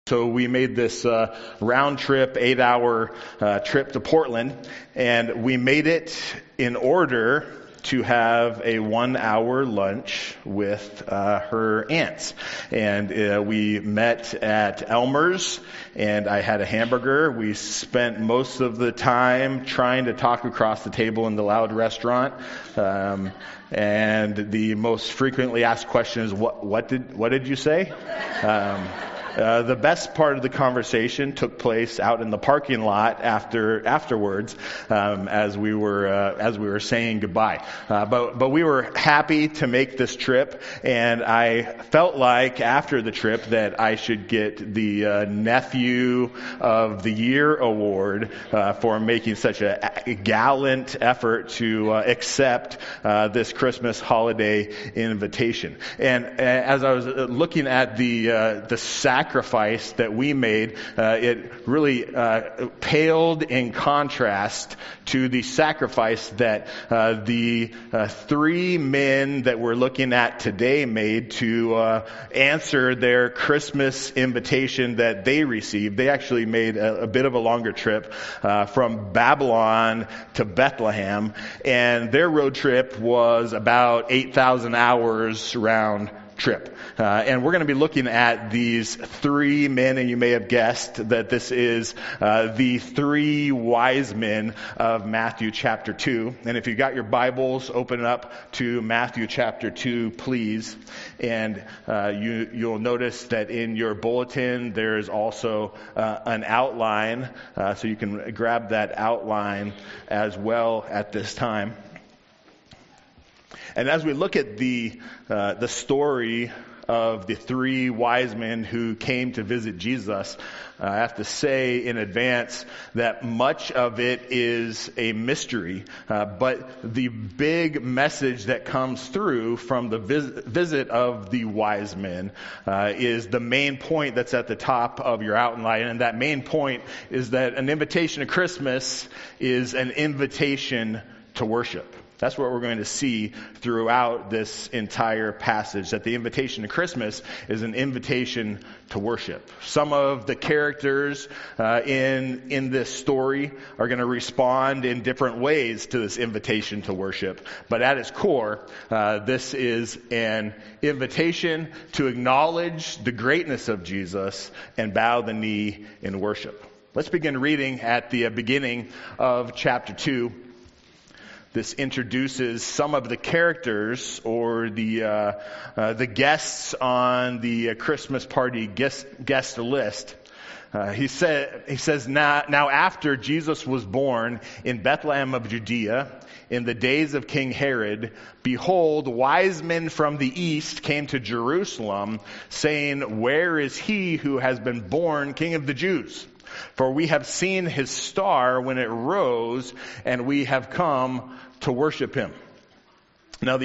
So we made this round trip, 8-hour trip to Portland, and we made it in order to have a 1-hour lunch with her aunts. And we met at Elmer's, and I had a hamburger. We spent most of the time trying to talk across the table in the loud restaurant. And the most frequently asked question is, what did you say? The best part of the conversation took place out in the parking lot afterwards, as we were saying goodbye. But we were happy to make this trip, and I felt like after the trip that I should get the Nephew of the Year award for making such a gallant effort to accept this Christmas holiday invitation. And as I was looking at the sacrifice that we made, it really paled in contrast to the sacrifice that the three men that we're looking at today made to answer their Christmas invitation that they received. They actually made a bit of a longer trip from Babylon to Bethlehem, and their road trip was about 8,000 hours round trip. And we're going to be looking at these three men, and you may have guessed that this is the three wise men of Matthew chapter 2. And if you got your Bibles, open up to Matthew chapter 2, please. And you'll notice that in your bulletin there is also an outline, so you can grab that outline as well at this time. And as we look at the story of the three wise men who came to visit Jesus, I have to say in advance that much of it is a mystery. But the big message that comes through from the visit of the wise men is the main point that's at the top of your outline. And that main point is that an invitation to Christmas is an invitation to worship. That's what we're going to see throughout this entire passage, that the invitation to Christmas is an invitation to worship. Some of the characters in this story are going to respond in different ways to this invitation to worship. But at its core, this is an invitation to acknowledge the greatness of Jesus and bow the knee in worship. Let's begin reading at the beginning of chapter 2. This introduces some of the characters or the guests on the Christmas party guest list. He says, now after Jesus was born in Bethlehem of Judea, in the days of King Herod, behold, wise men from the east came to Jerusalem, saying, "Where is he who has been born King of the Jews? For we have seen his star when it rose, and we have come to worship him." Now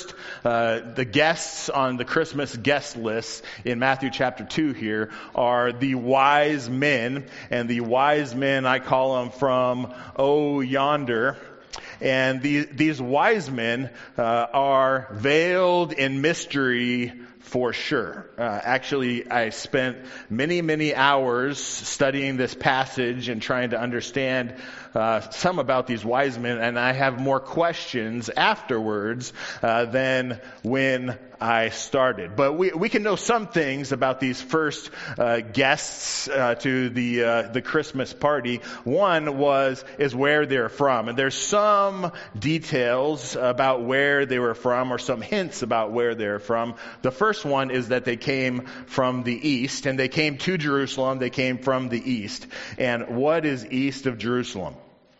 the guests on the Christmas guest list in Matthew chapter 2 here are the wise men. And the wise men, I call them from yonder. And these wise men are veiled in mystery for sure. Actually, I spent many hours studying this passage and trying to understand some about these wise men, and I have more questions afterwards than when I started. But we can know some things about these first guests to the Christmas party. One is where they're from, and there's some details about where they were from, or some hints about where they're from. The first one is that they came from the east, and they came to Jerusalem. They came from the east. And what is east of Jerusalem?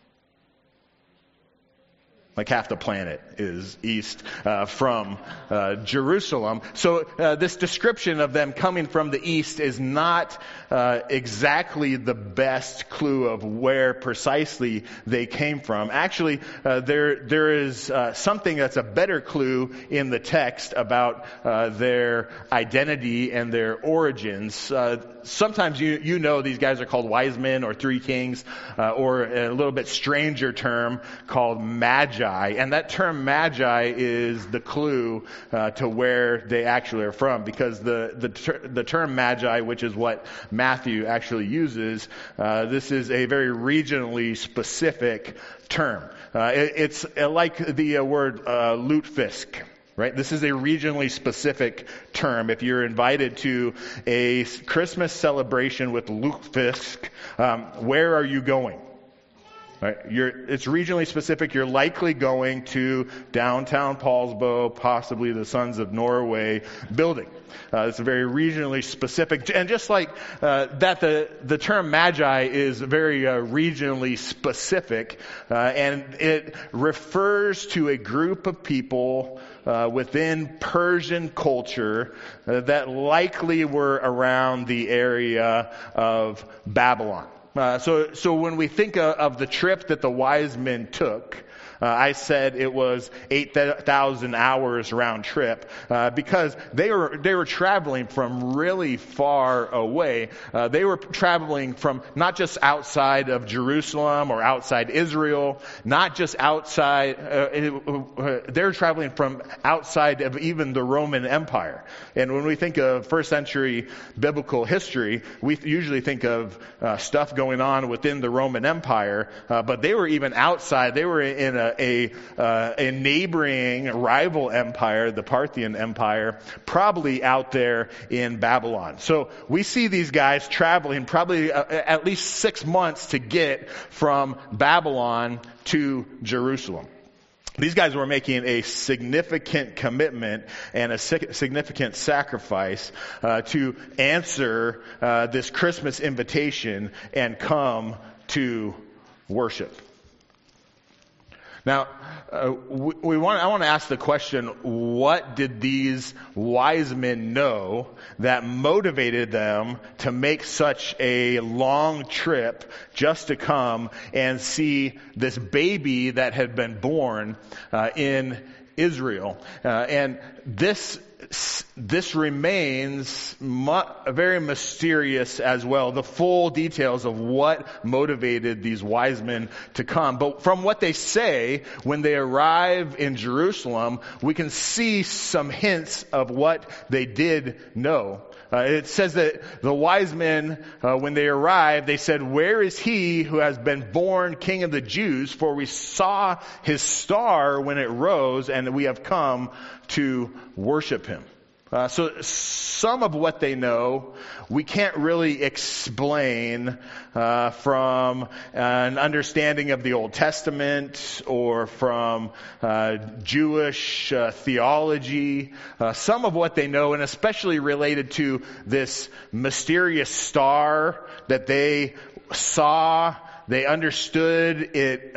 Like half the planet is east from Jerusalem. So this description of them coming from the east is not exactly the best clue of where precisely they came from. Actually, there is something that's a better clue in the text about their identity and their origins. Sometimes you know these guys are called wise men or three kings, or a little bit stranger term called magi. magi, and that term magi is the clue to where they actually are from, because the term magi, which is what Matthew actually uses, this is a very regionally specific term. It's like the word lutefisk. Right? This is a regionally specific term. If you're invited to a Christmas celebration with lutefisk, where are you going? Right? It's regionally specific. You're likely going to downtown Paulsbo, possibly the Sons of Norway building. It's very regionally specific. And just like that, the term magi is very regionally specific, and it refers to a group of people within Persian culture that likely were around the area of Babylon. So when we think of the trip that the wise men took, I said it was 8,000 hours round trip because they were traveling from really far away. They were traveling from not just outside of Jerusalem or outside Israel, not just outside. They're traveling from outside of even the Roman Empire. And when we think of first century biblical history, we usually think of stuff going on within the Roman Empire, but they were even outside. They were in a neighboring rival empire, the Parthian Empire, probably out there in Babylon. So we see these guys traveling probably at least 6 months to get from Babylon to Jerusalem. These guys were making a significant commitment and a significant sacrifice to answer this Christmas invitation and come to worship. Now, I want to ask the question, what did these wise men know that motivated them to make such a long trip just to come and see this baby that had been born in Israel? And this remains very mysterious as well, the full details of what motivated these wise men to come. But from what they say, when they arrive in Jerusalem, we can see some hints of what they did know. It says that the wise men, when they arrived, they said, "Where is he who has been born King of the Jews? For we saw his star when it rose, and we have come to worship him." So some of what they know, we can't really explain from an understanding of the Old Testament or from Jewish theology. Some of what they know, and especially related to this mysterious star that they saw, they understood it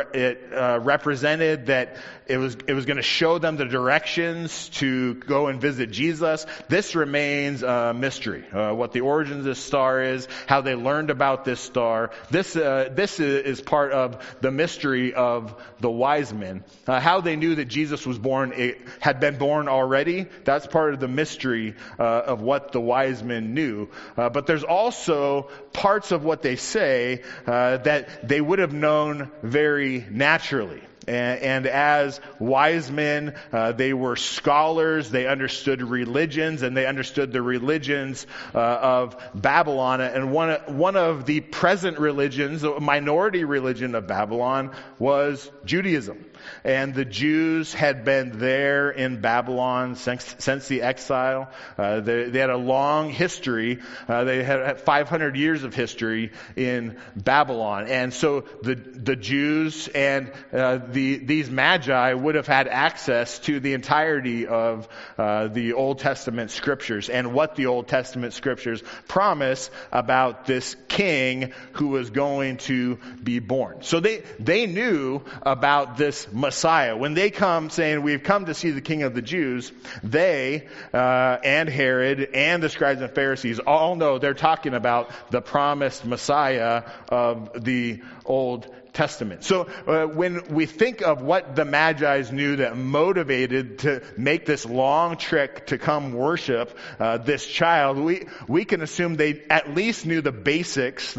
represented that it was going to show them the directions to go and visit Jesus. This remains a mystery. What the origin of this star is, how they learned about this star. This is part of the mystery of the wise men. How they knew that Jesus was born, had been born already. That's part of the mystery of what the wise men knew. But there's also parts of what they say that they would have known very naturally. And as wise men, they were scholars, they understood religions, and they understood the religions of Babylon. And one of the present religions, the minority religion of Babylon, was Judaism. And the Jews had been there in Babylon since the exile. They had a long history. They had 500 years of history in Babylon. And so the Jews and these magi would have had access to the entirety of the Old Testament scriptures and what the Old Testament scriptures promise about this king who was going to be born. So they knew about this Messiah. When they come saying, "We've come to see the King of the Jews," they and Herod and the scribes and Pharisees all know they're talking about the promised Messiah of the Old Testament. So when we think of what the Magi knew that motivated to make this long trek to come worship this child, we can assume they at least knew the basics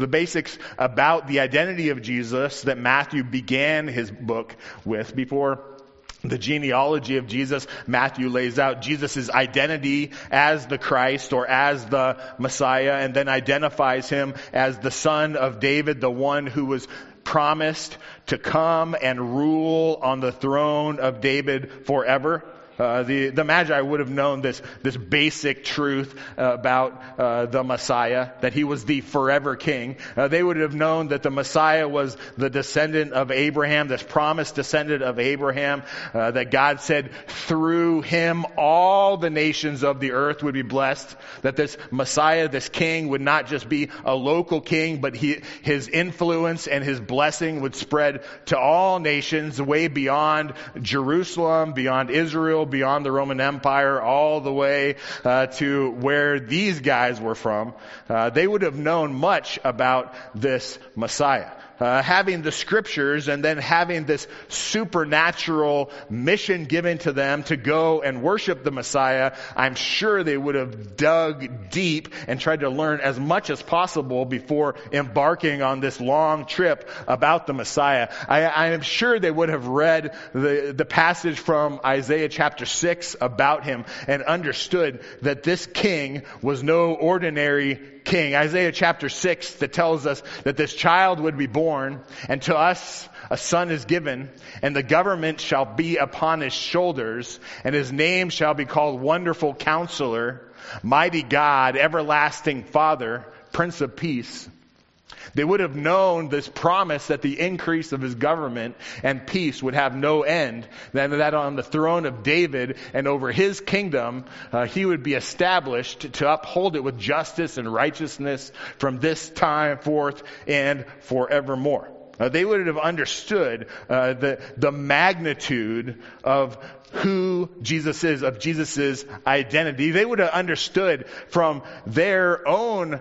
about the identity of Jesus that Matthew began his book with. Before the genealogy of Jesus, Matthew lays out Jesus' identity as the Christ or as the Messiah, and then identifies him as the son of David, the one who was promised to come and rule on the throne of David forever. The Magi would have known this basic truth about the Messiah, that he was the forever king. They would have known that the Messiah was the descendant of Abraham, this promised descendant of Abraham, that God said through him all the nations of the earth would be blessed, that this Messiah, this king, would not just be a local king, but his influence and his blessing would spread to all nations way beyond Jerusalem, beyond Israel, beyond the Roman Empire, all the way to where these guys were from. They would have known much about this Messiah. Having the scriptures and then having this supernatural mission given to them to go and worship the Messiah, I'm sure they would have dug deep and tried to learn as much as possible before embarking on this long trip about the Messiah. I am sure they would have read the passage from Isaiah chapter 6 about him and understood that this king was no ordinary king. Isaiah chapter 6 that tells us that this child would be born, and to us a son is given, and the government shall be upon his shoulders, and his name shall be called Wonderful Counselor, Mighty God, Everlasting Father, Prince of Peace. They would have known this promise that the increase of his government and peace would have no end, that on the throne of David and over his kingdom, he would be established to uphold it with justice and righteousness from this time forth and forevermore. They would have understood the magnitude of who Jesus is, of Jesus' identity. They would have understood from their own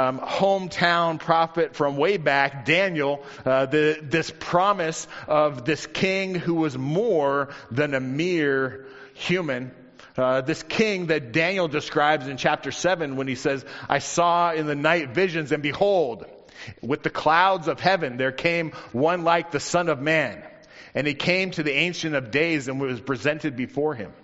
hometown prophet from way back, Daniel, this promise of this king who was more than a mere human. This king that Daniel describes in chapter 7 when he says, I saw in the night visions, and behold, with the clouds of heaven there came one like the Son of Man. And he came to the Ancient of Days and was presented before him.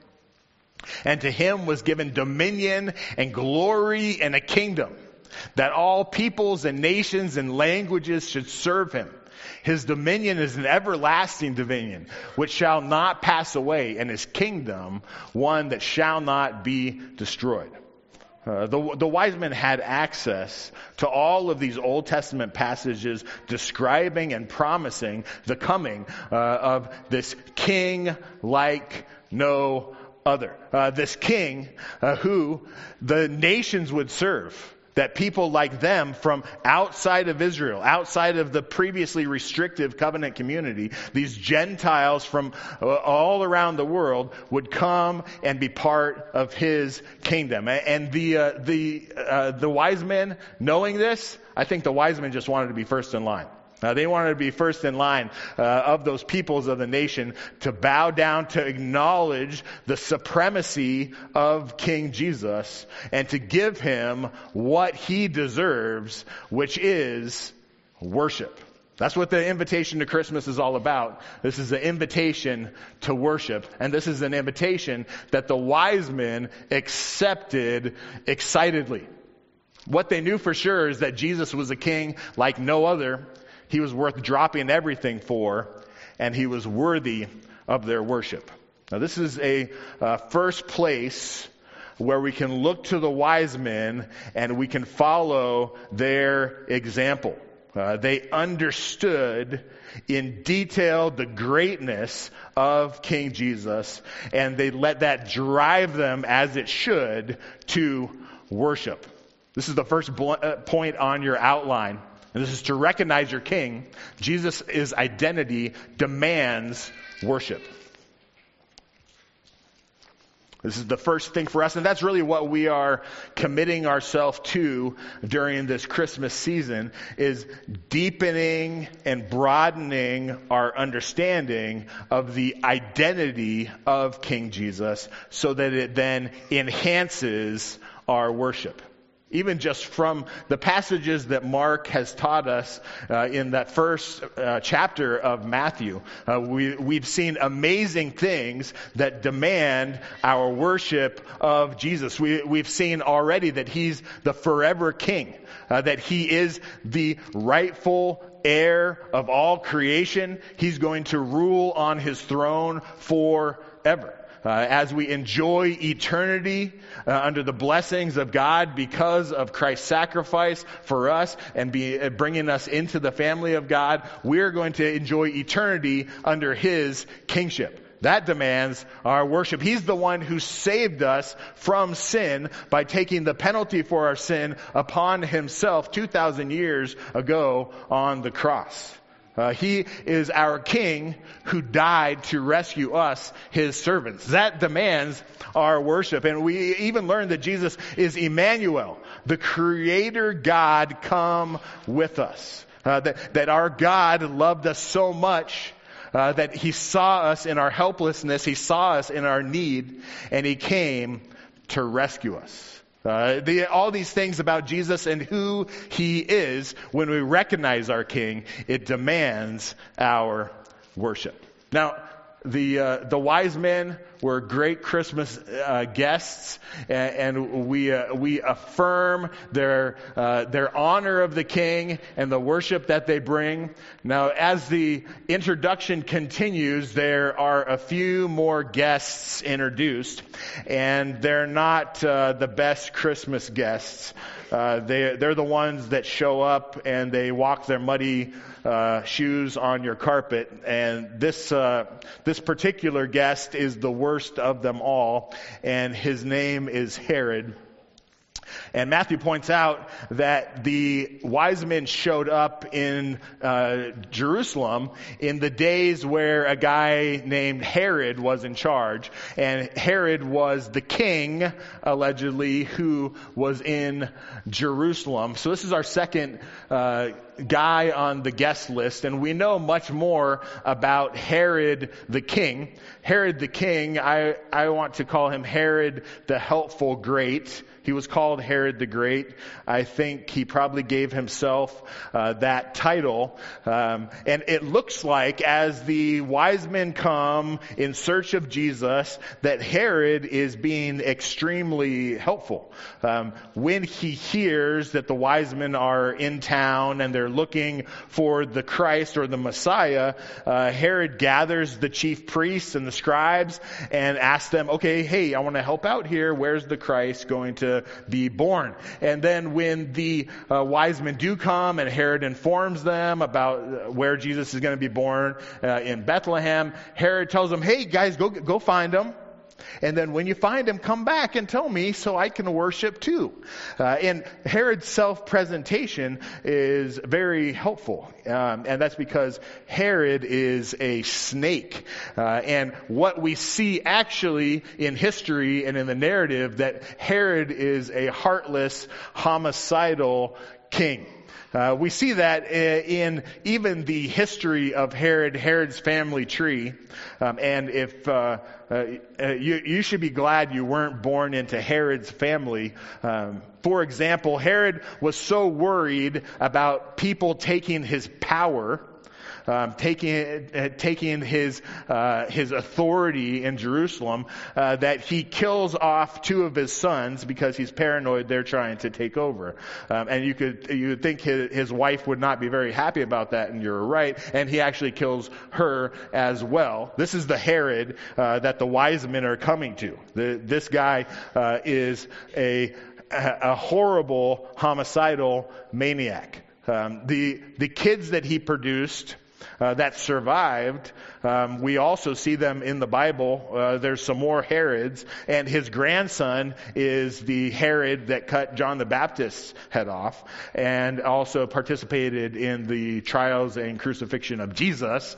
And to him was given dominion and glory and a kingdom, that all peoples and nations and languages should serve him. His dominion is an everlasting dominion, which shall not pass away, and his kingdom one that shall not be destroyed. The wise men had access to all of these Old Testament passages describing and promising the coming of this king like no other. This king who the nations would serve. That people like them from outside of Israel, outside of the previously restrictive covenant community, these Gentiles from all around the world would come and be part of his kingdom. And the wise men, knowing this, I think the wise men just wanted to be first in line. They wanted to be first in line of those peoples of the nation to bow down, to acknowledge the supremacy of King Jesus and to give him what he deserves, which is worship. That's what the invitation to Christmas is all about. This is an invitation to worship. And this is an invitation that the wise men accepted excitedly. What they knew for sure is that Jesus was a king like no other. He was worth dropping everything for, and he was worthy of their worship. Now, this is a first place where we can look to the wise men and we can follow their example. They understood in detail the greatness of King Jesus, and they let that drive them, as it should, to worship. This is the first point on your outline. And this is to recognize your king. Jesus' identity demands worship. This is the first thing for us, and that's really what we are committing ourselves to during this Christmas season, is deepening and broadening our understanding of the identity of King Jesus so that it then enhances our worship. Even just from the passages that Mark has taught us in that first chapter of Matthew, we've seen amazing things that demand our worship of Jesus. We've seen already that He's the forever King, that He is the rightful heir of all creation. He's going to rule on His throne forever. As we enjoy eternity under the blessings of God because of Christ's sacrifice for us and bringing us into the family of God, we're going to enjoy eternity under His kingship. That demands our worship. He's the one who saved us from sin by taking the penalty for our sin upon Himself 2,000 years ago on the cross. He is our King who died to rescue us, His servants. That demands our worship. And we even learned that Jesus is Emmanuel, the Creator God come with us. That our God loved us so much that He saw us in our helplessness, He saw us in our need, and He came to rescue us. All these things about Jesus and who He is, when we recognize our King, it demands our worship. Now, the wise men were great Christmas guests, and we affirm their honor of the King and the worship that they bring. Now, as the introduction continues, there are a few more guests introduced, and they're not the best Christmas guests. They're the ones that show up and they walk their muddy shoes on your carpet, and this particular guest is the worst of them all, and his name is Herod. And Matthew points out that the wise men showed up in Jerusalem in the days where a guy named Herod was in charge. And Herod was the king, allegedly, who was in Jerusalem. So this is our second guy on the guest list, and we know much more about Herod the king. Herod the king, I want to call him Herod the Helpful Great. He was called Herod the Great. I think he probably gave himself that title. And it looks like as the wise men come in search of Jesus, that Herod is being extremely helpful. When he hears that the wise men are in town and they're looking for the Christ or the Messiah, Herod gathers the chief priests and the scribes and asks them, okay, hey, I want to help out here. Where's the Christ going to be born? And then when the wise men do come and Herod informs them about where Jesus is going to be born in Bethlehem, Herod tells them, hey guys, go find him. And then when you find him, come back and tell me so I can worship too. And Herod's self-presentation is very helpful. And that's because Herod is a snake. And what we see actually in history and in the narrative, that Herod is a heartless, homicidal king. We see that in even the history of Herod's family tree. And if you should be glad you weren't born into Herod's family. For example, Herod was so worried about people taking his power, taking his authority in Jerusalem, that he kills off two of his sons because he's paranoid they're trying to take over. And you would think his wife would not be very happy about that, and you're right. And he actually kills her as well. This is the Herod that the wise men are coming to. This guy is a horrible homicidal maniac. The kids that he produced that survived. We also see them in the Bible. There's some more Herods, and his grandson is the Herod that cut John the Baptist's head off, and also participated in the trials and crucifixion of Jesus.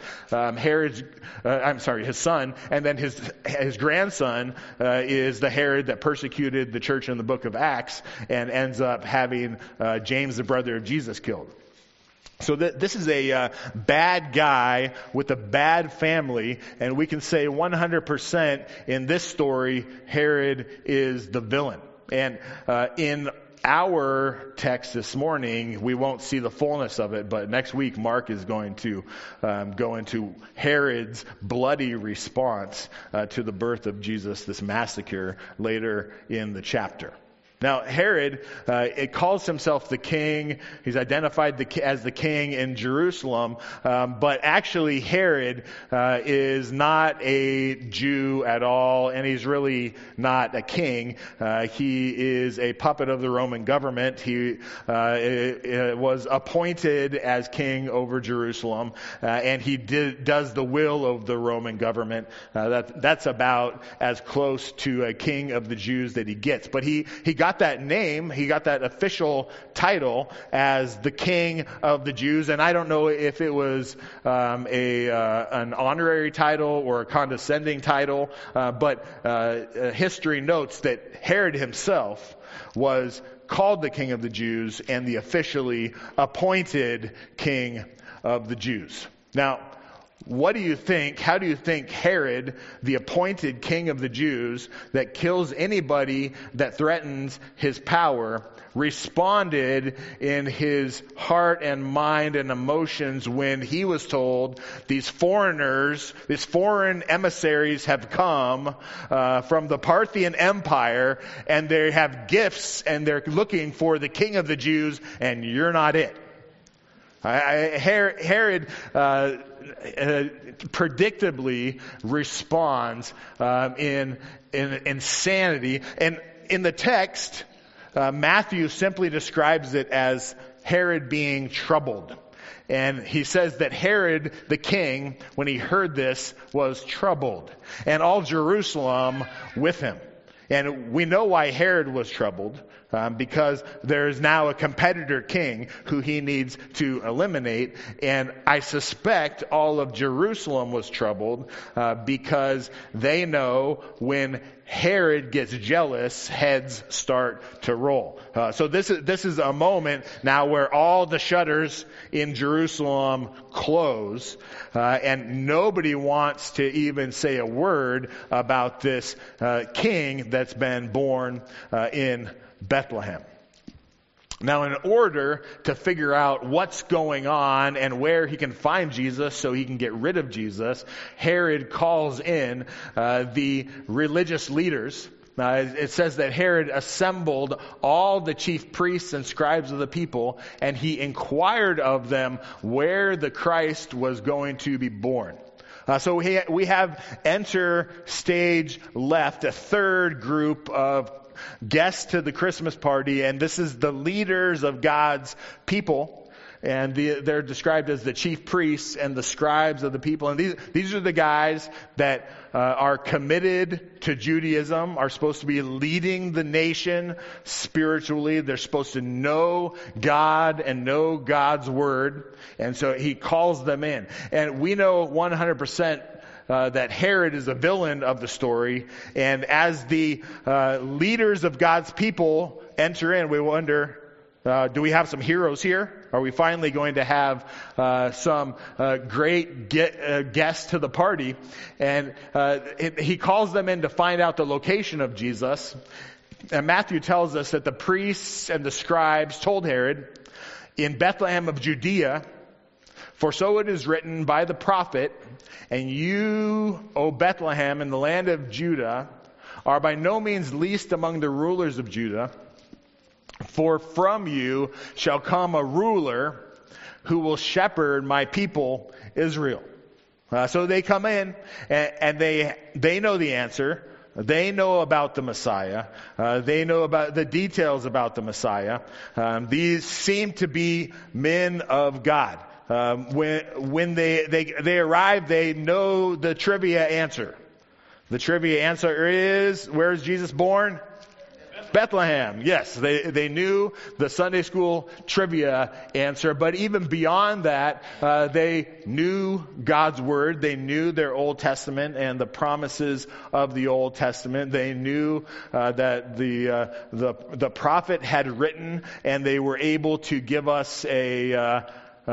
His son, and then his grandson is the Herod that persecuted the church in the book of Acts, and ends up having James, the brother of Jesus, killed. So this is a bad guy with a bad family, and we can say 100% in this story, Herod is the villain. And in our text this morning, we won't see the fullness of it, but next week Mark is going to go into Herod's bloody response to the birth of Jesus, this massacre, later in the chapter. Now, Herod, it calls himself the king. He's identified as the king in Jerusalem, but actually Herod is not a Jew at all, and he's really not a king. He is a puppet of the Roman government. He was appointed as king over Jerusalem, and he does the will of the Roman government. That's about as close to a king of the Jews that he gets. But he got that name, he got that official title as the King of the Jews, and I don't know if it was an honorary title or a condescending title, but history notes that Herod himself was called the King of the Jews and the officially appointed King of the Jews. Now, what do you think? How do you think Herod, the appointed king of the Jews that kills anybody that threatens his power, responded in his heart and mind and emotions when he was told these foreigners, these foreign emissaries have come from the Parthian Empire, and they have gifts and they're looking for the king of the Jews, and you're not it? Herod predictably responds in insanity. And in the text, Matthew simply describes it as Herod being troubled. And he says that Herod, the king, when he heard this, was troubled, and all Jerusalem with him. And we know why Herod was troubled, because there is now a competitor king who he needs to eliminate. And I suspect all of Jerusalem was troubled because they know when Herod gets jealous, heads start to roll. So this is a moment now where all the shutters in Jerusalem close, and nobody wants to even say a word about this king that's been born in Bethlehem. Now, in order to figure out what's going on and where he can find Jesus so he can get rid of Jesus, Herod calls in the religious leaders. It says that Herod assembled all the chief priests and scribes of the people, and he inquired of them where the Christ was going to be born. So we have enter stage left, a third group of guests to the Christmas party, and this is the leaders of God's people, and they're described as the chief priests and the scribes of the people. And these are the guys that are committed to Judaism, are supposed to be leading the nation spiritually. They're supposed to know God and know God's word, and so he calls them in. And we know 100% that Herod is a villain of the story. And as the leaders of God's people enter in, we wonder, do we have some heroes here? Are we finally going to have some great guests to the party? And he calls them in to find out the location of Jesus. And Matthew tells us that the priests and the scribes told Herod, in Bethlehem of Judea, for so it is written by the prophet, and you, O Bethlehem, in the land of Judah, are by no means least among the rulers of Judah, for from you shall come a ruler who will shepherd my people Israel. So they come in, and they know the answer. They know about the Messiah. They know about the details about the Messiah. These seem to be men of God. When they arrive, they know the trivia answer. The trivia answer is, where is Jesus born? Bethlehem. Yes, they knew the Sunday school trivia answer, but even beyond that, they knew God's Word. They knew their Old Testament and the promises of the Old Testament. They knew that the prophet had written, and they were able to give us a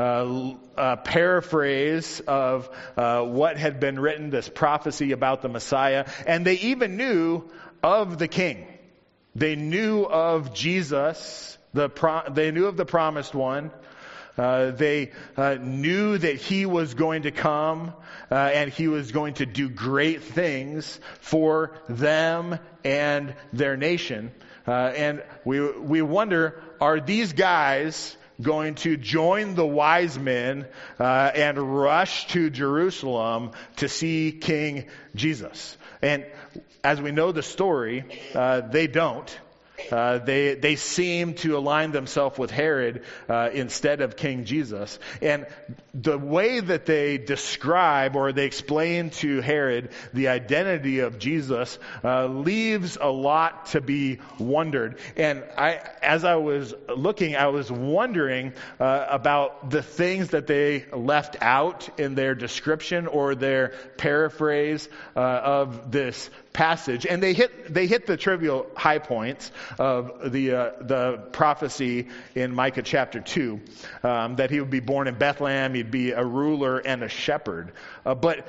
paraphrase of what had been written, this prophecy about the Messiah. And they even knew of the King. They knew of Jesus. They knew of the promised one. They knew that he was going to come and he was going to do great things for them and their nation. And we wonder, are these guys going to join the wise men and rush to Jerusalem to see King Jesus? And as we know the story, they don't. They seem to align themselves with Herod instead of King Jesus. And the way that they describe or they explain to Herod the identity of Jesus leaves a lot to be wondered. And as I was looking, I was wondering about the things that they left out in their description or their paraphrase of this passage. And they hit the trivial high points of the prophecy in Micah chapter 2, that he would be born in Bethlehem, he'd be a ruler and a shepherd. But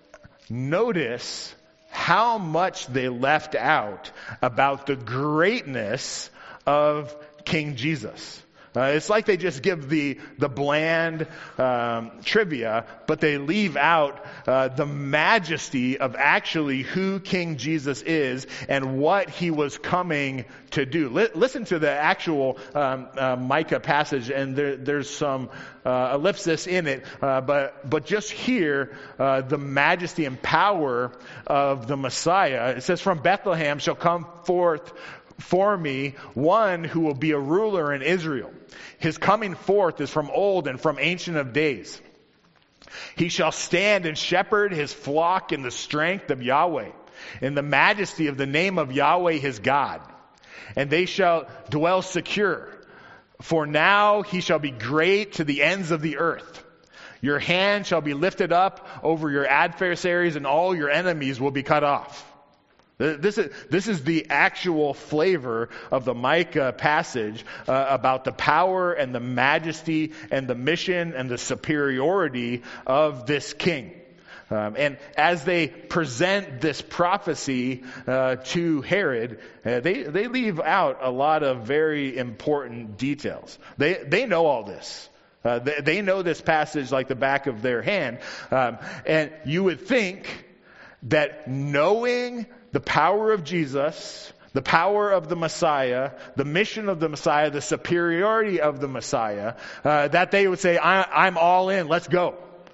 notice how much they left out about the greatness of King Jesus. It's like they just give the bland trivia, but they leave out the majesty of actually who King Jesus is and what he was coming to do. Listen to the actual Micah passage, and there's some ellipsis in it, but just hear the majesty and power of the Messiah. It says, "From Bethlehem shall come forth for me one who will be a ruler in Israel. His coming forth is from old and from ancient of days. He shall stand and shepherd his flock in the strength of Yahweh, in the majesty of the name of Yahweh his God. And they shall dwell secure. For now he shall be great to the ends of the earth. Your hand shall be lifted up over your adversaries, and all your enemies will be cut off." This is the actual flavor of the Micah passage about the power and the majesty and the mission and the superiority of this king. And as they present this prophecy to Herod, they leave out a lot of very important details. They know all this. They know this passage like the back of their hand. And you would think that knowing the power of Jesus, the power of the Messiah, the mission of the Messiah, the superiority of the Messiah, that they would say, I'm all in, let's go.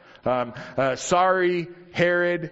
Sorry, Herod,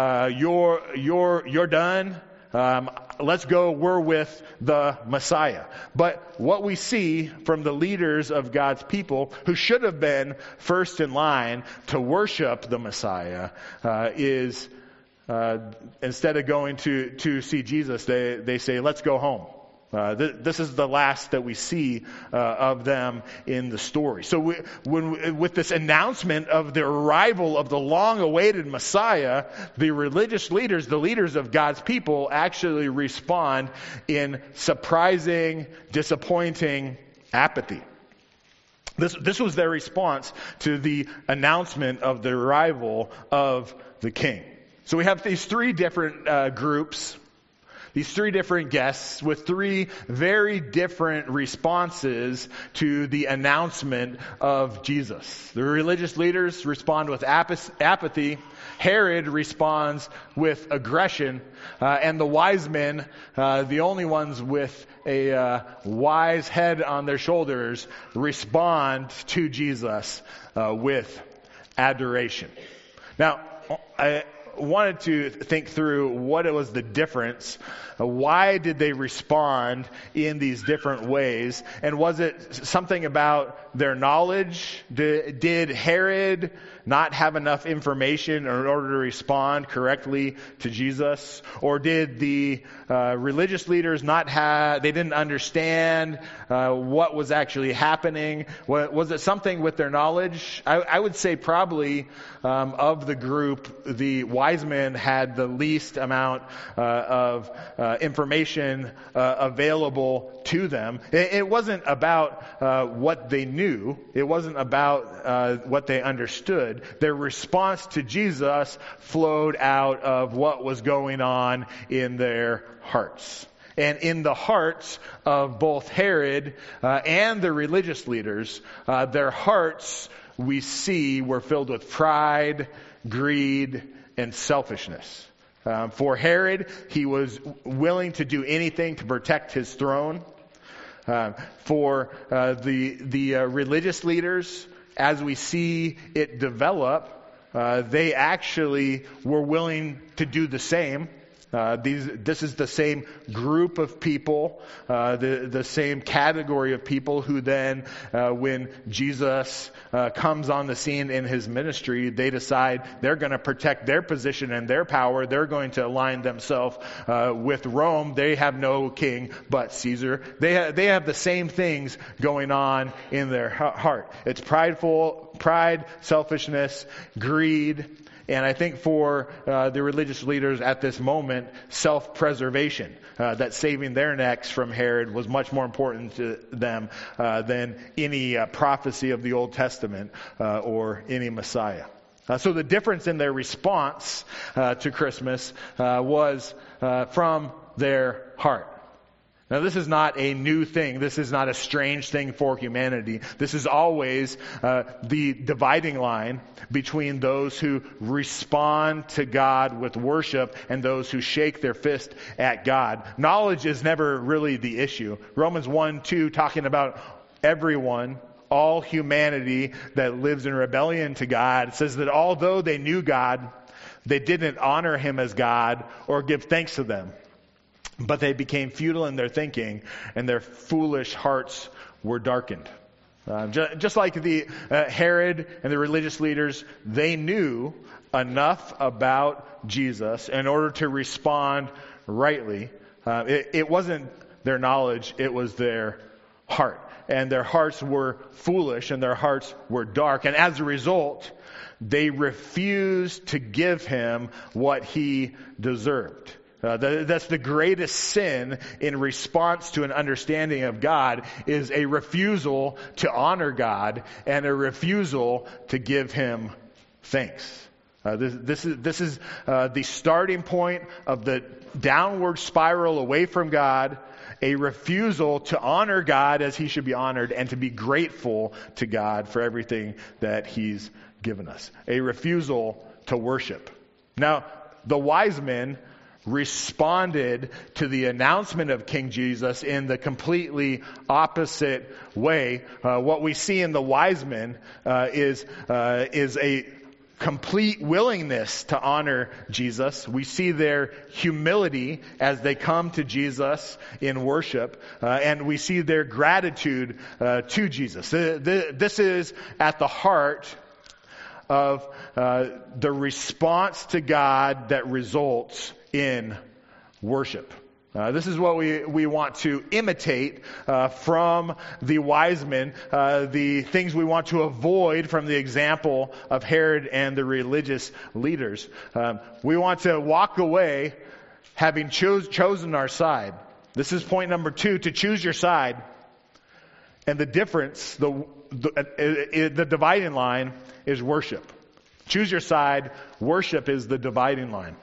you're done. Let's go, we're with the Messiah. But what we see from the leaders of God's people, who should have been first in line to worship the Messiah, is instead of going to see Jesus, they say, let's go home. This is the last that we see of them in the story. So with this announcement of the arrival of the long-awaited Messiah, the religious leaders, the leaders of God's people, actually respond in surprising, disappointing apathy. This was their response to the announcement of the arrival of the king. So we have these three different groups, these three different guests with three very different responses to the announcement of Jesus. The religious leaders respond with apathy. Herod responds with aggression. And the wise men, the only ones with a wise head on their shoulders, respond to Jesus with adoration. Now, wanted to think through what it was the difference. Why did they respond in these different ways? And was it something about their knowledge? Did Herod not have enough information in order to respond correctly to Jesus? Or did the religious leaders they didn't understand what was actually happening? Was it something with their knowledge? I would say probably of the group, the wise men had the least amount of information available to them. It wasn't about what they knew. It wasn't about what they understood. Their response to Jesus flowed out of what was going on in their hearts. And in the hearts of both Herod and the religious leaders, their hearts, we see, were filled with pride, greed, and selfishness. For Herod, he was willing to do anything to protect his throne. For the religious leaders, as we see it develop, they actually were willing to do the same. This is the same group of people, the same category of people who then, when Jesus comes on the scene in his ministry, they decide they're going to protect their position and their power. They're going to align themselves with Rome. They have no king but Caesar. They have the same things going on in their heart. It's pride, selfishness, greed. And I think for the religious leaders at this moment, self-preservation, that saving their necks from Herod was much more important to them than any prophecy of the Old Testament or any Messiah. So the difference in their response to Christmas was from their heart. Now, this is not a new thing. This is not a strange thing for humanity. This is always the dividing line between those who respond to God with worship and those who shake their fist at God. Knowledge is never really the issue. Romans 1:2, talking about everyone, all humanity that lives in rebellion to God, says that although they knew God, they didn't honor him as God or give thanks to them. But they became futile in their thinking, and their foolish hearts were darkened. Just like the Herod and the religious leaders, they knew enough about Jesus in order to respond rightly. It wasn't their knowledge, it was their heart. And their hearts were foolish, and their hearts were dark. And as a result, they refused to give him what he deserved. That's the greatest sin in response to an understanding of God, is a refusal to honor God and a refusal to give him thanks. This is the starting point of the downward spiral away from God, a refusal to honor God as he should be honored and to be grateful to God for everything that he's given us. A refusal to worship. Now, the wise men responded to the announcement of King Jesus in the completely opposite way. What we see in the wise men is a complete willingness to honor Jesus. We see their humility as they come to Jesus in worship, and we see their gratitude to Jesus. This is at the heart of the response to God that results in worship. This is what we want to imitate from the wise men, the things we want to avoid from the example of Herod and the religious leaders. We want to walk away having chosen our side. This is point number 2, to choose your side. And the difference, the dividing line is worship. Choose your side. Worship is the dividing line.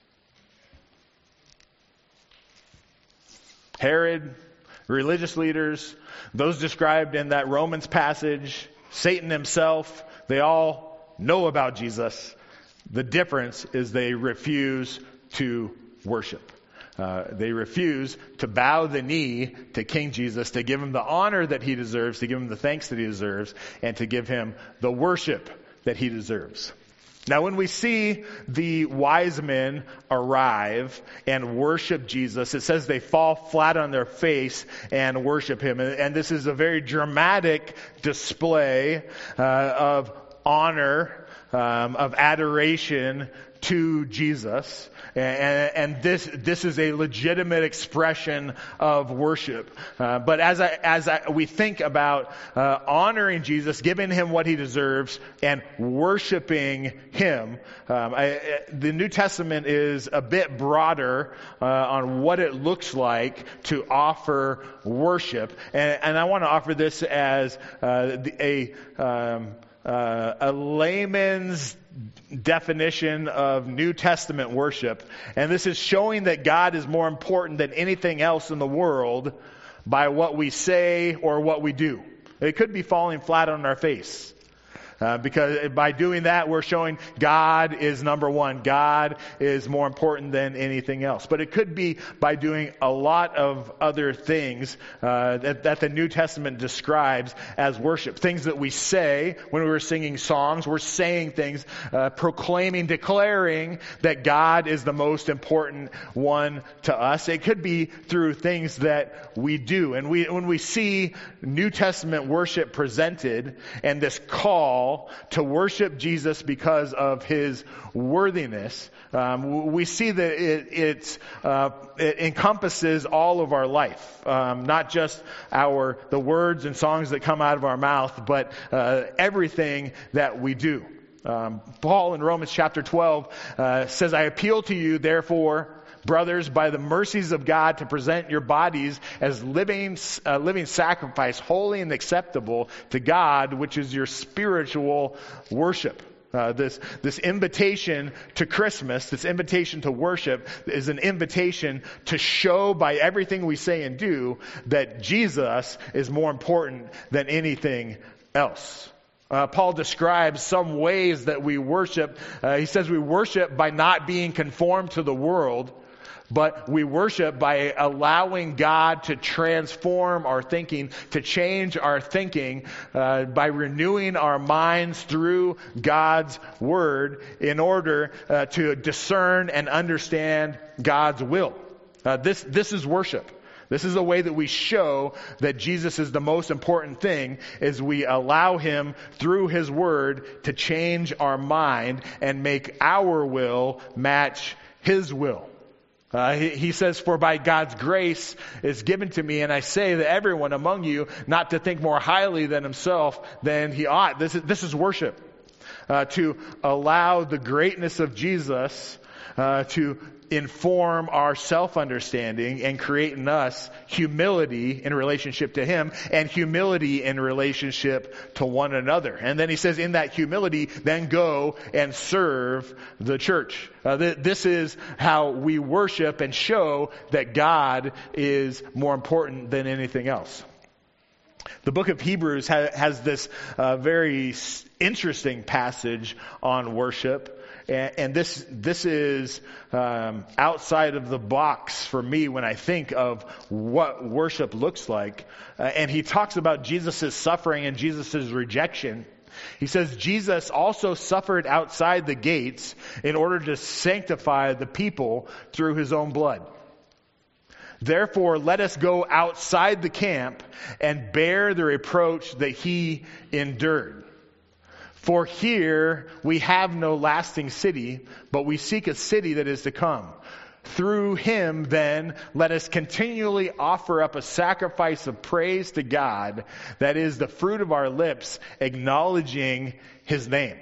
Herod, religious leaders, those described in that Romans passage, Satan himself, they all know about Jesus. The difference is they refuse to worship. They refuse to bow the knee to King Jesus, to give him the honor that he deserves, to give him the thanks that he deserves, and to give him the worship that he deserves. Now, when we see the wise men arrive and worship Jesus, it says they fall flat on their face and worship him. And this is a very dramatic display of honor, of adoration to Jesus. And this is a legitimate expression of worship. But as we think about honoring Jesus, giving him what he deserves, and worshiping him, the New Testament is a bit broader on what it looks like to offer worship. And I want to offer this as a layman's definition of New Testament worship. And this is showing that God is more important than anything else in the world by what we say or what we do. It could be falling flat on our face. Because by doing that, we're showing God is number one. God is more important than anything else. But it could be by doing a lot of other things that the New Testament describes as worship. Things that we say when we're singing songs. We're saying things, proclaiming, declaring that God is the most important one to us. It could be through things that we do. And when we see New Testament worship presented and this call to worship Jesus because of his worthiness, we see that it encompasses all of our life, not just the words and songs that come out of our mouth, but everything that we do. Paul in Romans chapter 12 says, "I appeal to you, therefore, brothers, by the mercies of God, to present your bodies as living sacrifice, holy and acceptable to God, which is your spiritual worship." This invitation to Christmas, this invitation to worship, is an invitation to show by everything we say and do that Jesus is more important than anything else. Paul describes some ways that we worship. He says we worship by not being conformed to the world, but we worship by allowing God to transform our thinking, to change our thinking, by renewing our minds through God's Word in order to discern and understand God's will. This is worship. This is a way that we show that Jesus is the most important thing, is we allow him through his Word to change our mind and make our will match his will. He says, "For by God's grace is given to me, and I say that everyone among you not to think more highly than himself than he ought." This is worship. To allow the greatness of Jesus to inform our self-understanding and create in us humility in relationship to him and humility in relationship to one another. And then he says, in that humility, then go and serve the church. This is how we worship and show that God is more important than anything else. The book of Hebrews has this very interesting passage on worship. And this is outside of the box for me when I think of what worship looks like. And he talks about Jesus' suffering and Jesus' rejection. He says, Jesus also suffered outside the gates in order to sanctify the people through his own blood. Therefore, let us go outside the camp and bear the reproach that he endured. For here we have no lasting city, but we seek a city that is to come. Through him, then, let us continually offer up a sacrifice of praise to God, that is the fruit of our lips, acknowledging his name.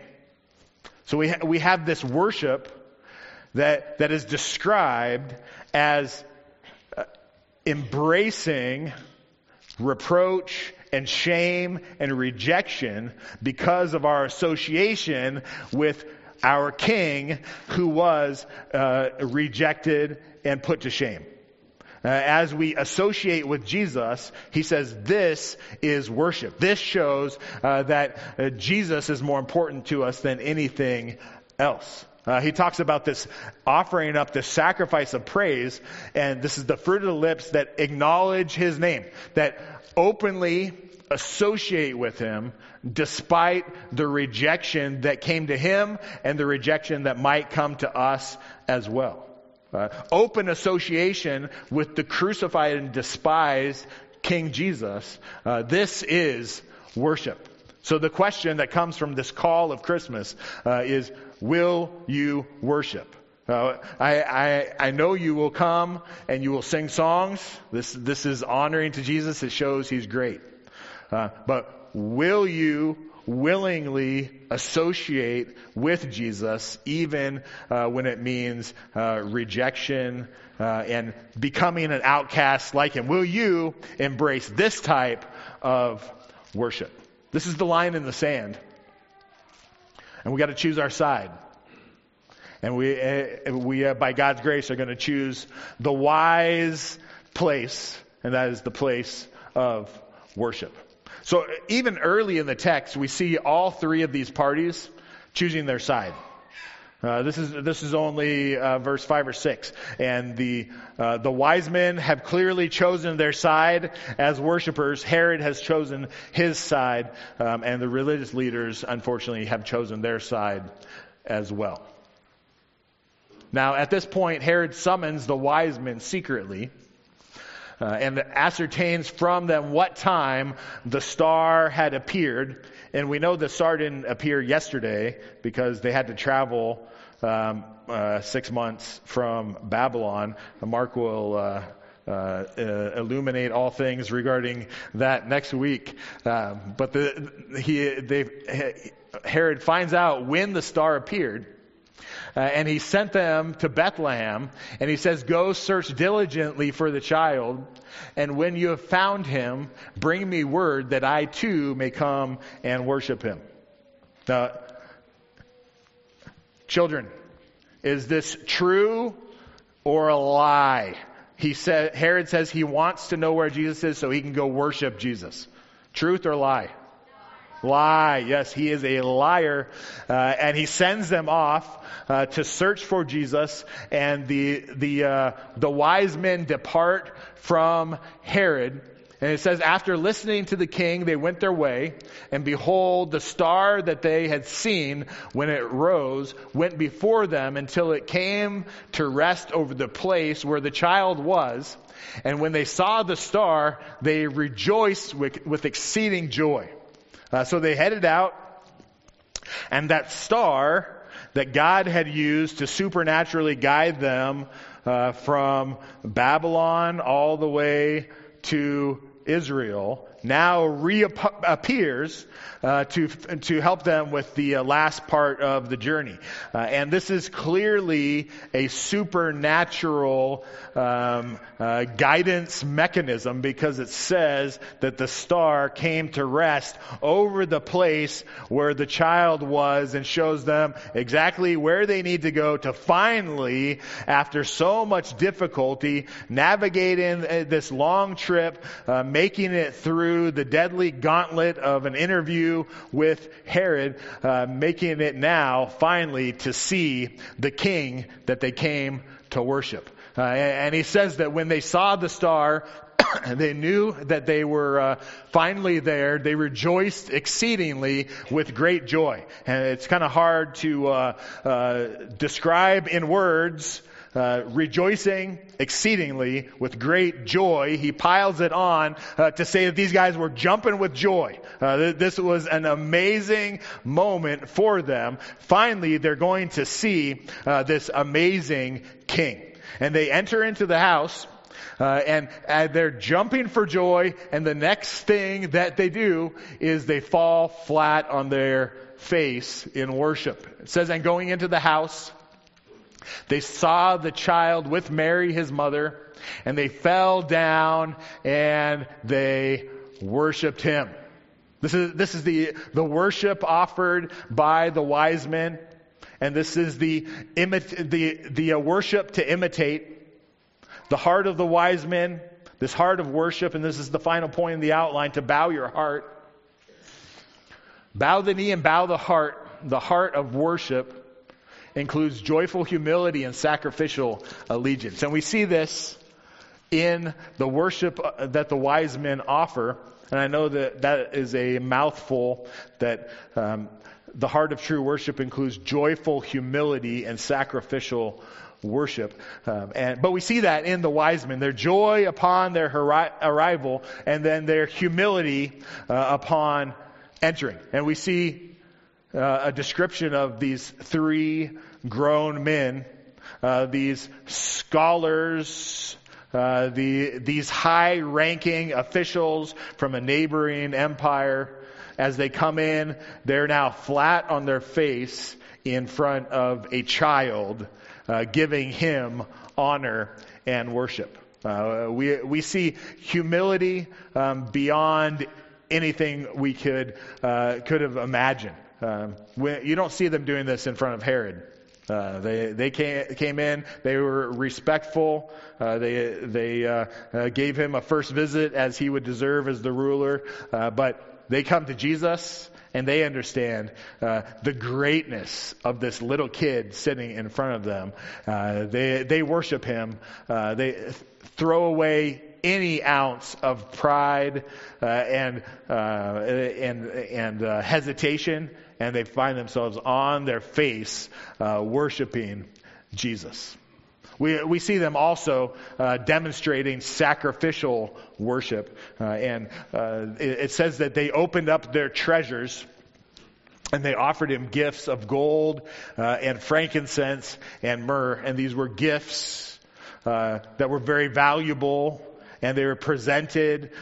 So we have this worship that is described as embracing reproach and shame and rejection because of our association with our King, who was rejected and put to shame. As we associate with Jesus, he says this is worship. This shows that Jesus is more important to us than anything else. He talks about this offering up this sacrifice of praise, and this is the fruit of the lips that acknowledge his name, that openly associate with him despite the rejection that came to him and the rejection that might come to us as well. Open association with the crucified and despised King Jesus. This is worship. So the question that comes from this call of Christmas is, will you worship? I know you will come and you will sing songs. This is honoring to Jesus. It shows he's great. But will you willingly associate with Jesus even when it means rejection and becoming an outcast like him? Will you embrace this type of worship? This is the line in the sand. And we got to choose our side. And we by God's grace, are going to choose the wise place, and that is the place of worship. So even early in the text, we see all three of these parties choosing their side. This is only verse 5 or 6, and the wise men have clearly chosen their side as worshipers. Herod has chosen his side, and the religious leaders, unfortunately, have chosen their side as well. Now, at this point, Herod summons the wise men secretly and ascertains from them what time the star had appeared. And we know the star didn't appear yesterday because they had to travel 6 months from Babylon. Mark will illuminate all things regarding that next week. But Herod finds out when the star appeared. And he sent them to Bethlehem, and he says, go search diligently for the child, and when you have found him, bring me word that I too may come and worship him. Now, children, is this true or a lie? Herod says he wants to know where Jesus is so he can go worship Jesus. Truth or lie? Lie. Yes, he is a liar. And he sends them off to search for Jesus. And the wise men depart from Herod. And it says, after listening to the king, they went their way. And behold, the star that they had seen when it rose went before them until it came to rest over the place where the child was. And when they saw the star, they rejoiced with exceeding joy. So they headed out, and that star that God had used to supernaturally guide them from Babylon all the way to Israel now reappears to help them with the last part of the journey. And this is clearly a supernatural guidance mechanism, because it says that the star came to rest over the place where the child was and shows them exactly where they need to go to finally, after so much difficulty, navigating this long trip, making it through the deadly gauntlet of an interview with Herod, making it now finally to see the king that they came to worship. And he says that when they saw the star, they knew that they were finally there. They rejoiced exceedingly with great joy. And it's kind of hard to describe in words. Rejoicing exceedingly with great joy. He piles it on to say that these guys were jumping with joy. This was an amazing moment for them. Finally, they're going to see this amazing king. And they enter into the house, and they're jumping for joy. And the next thing that they do is they fall flat on their face in worship. It says, and going into the house, they saw the child with Mary, his mother, and they fell down and they worshiped him. This is the worship offered by the wise men, and this is the worship to imitate. The heart of the wise men, this heart of worship, and this is the final point in the outline, to bow your heart. Bow the knee and bow the heart. The heart of worship includes joyful humility and sacrificial allegiance. And we see this in the worship that the wise men offer And I know that that is a mouthful, that the heart of true worship includes joyful humility and sacrificial worship. But we see that in the wise men, their joy upon their arrival, and then their humility upon entering. And we see a description of these three grown men, these scholars, these high-ranking officials from a neighboring empire. As they come in, they're now flat on their face in front of a child, giving him honor and worship. We see humility beyond anything we could have imagined. You don't see them doing this in front of Herod. They came in. They were respectful. They gave him a first visit as he would deserve as the ruler. But they come to Jesus and they understand the greatness of this little kid sitting in front of them. They worship him. They throw away any ounce of pride and hesitation, and they find themselves on their face worshiping Jesus. We see them also demonstrating sacrificial worship. It says that they opened up their treasures and they offered him gifts of gold and frankincense and myrrh. And these were gifts that were very valuable. And they were presented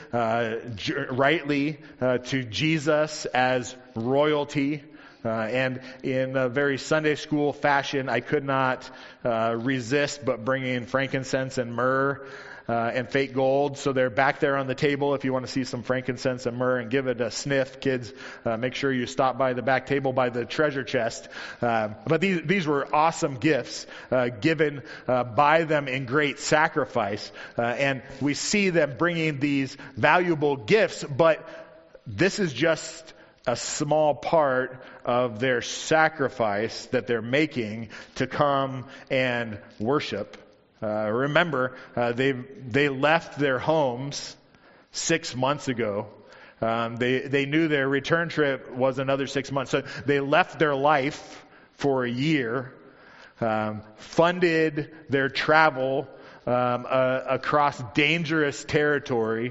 rightly to Jesus as royalty. And in a very Sunday school fashion, I could not resist but bringing frankincense and myrrh and fake gold. So they're back there on the table if you want to see some frankincense and myrrh and give it a sniff. Kids, make sure you stop by the back table by the treasure chest. But these were awesome gifts given by them in great sacrifice. And we see them bringing these valuable gifts, but this is just a small part of their sacrifice that they're making to come and worship. Remember, they left their homes 6 months ago. They knew their return trip was another 6 months. So they left their life for a year, funded their travel across dangerous territory.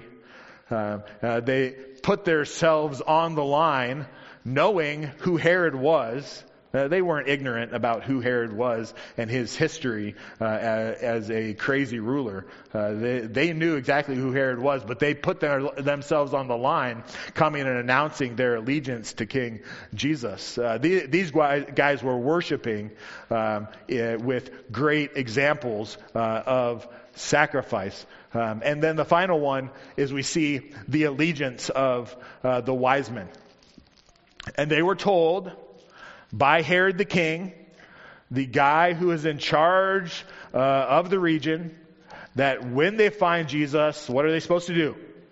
They put themselves on the line knowing who Herod was. They weren't ignorant about who Herod was and his history as a crazy ruler. They knew exactly who Herod was, but they put themselves on the line, coming and announcing their allegiance to King Jesus. These guys were worshiping with great examples of sacrifice. And then the final one is we see the allegiance of the wise men. And they were told by Herod the king, the guy who is in charge of the region, that when they find Jesus, what are they supposed to do?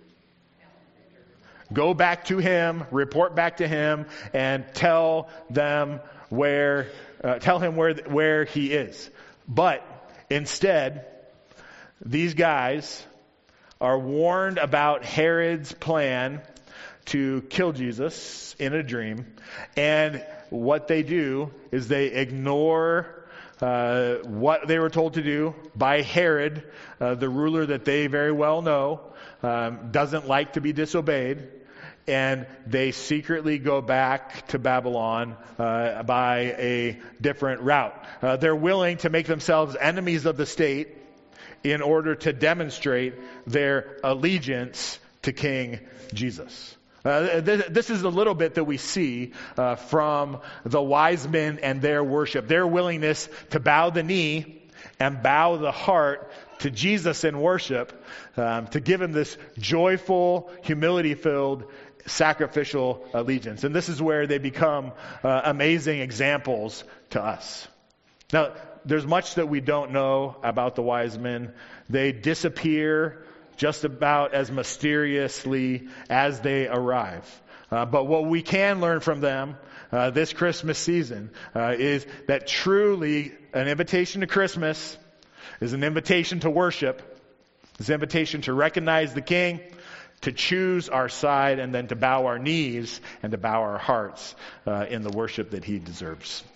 Go back to him, report back to him, and tell him where he is. But instead, these guys are warned about Herod's plan to kill Jesus in a dream, and what they do is they ignore what they were told to do by Herod, the ruler that they very well know doesn't like to be disobeyed, and they secretly go back to Babylon by a different route. They're willing to make themselves enemies of the state in order to demonstrate their allegiance to King Jesus. This is a little bit that we see from the wise men and their worship. Their willingness to bow the knee and bow the heart to Jesus in worship, to give him this joyful, humility-filled, sacrificial allegiance. And this is where they become amazing examples to us. Now, there's much that we don't know about the wise men. They disappear just about as mysteriously as they arrive. But what we can learn from them this Christmas season is that truly an invitation to Christmas is an invitation to worship. It's an invitation to recognize the King, to choose our side and then to bow our knees and to bow our hearts in the worship that he deserves.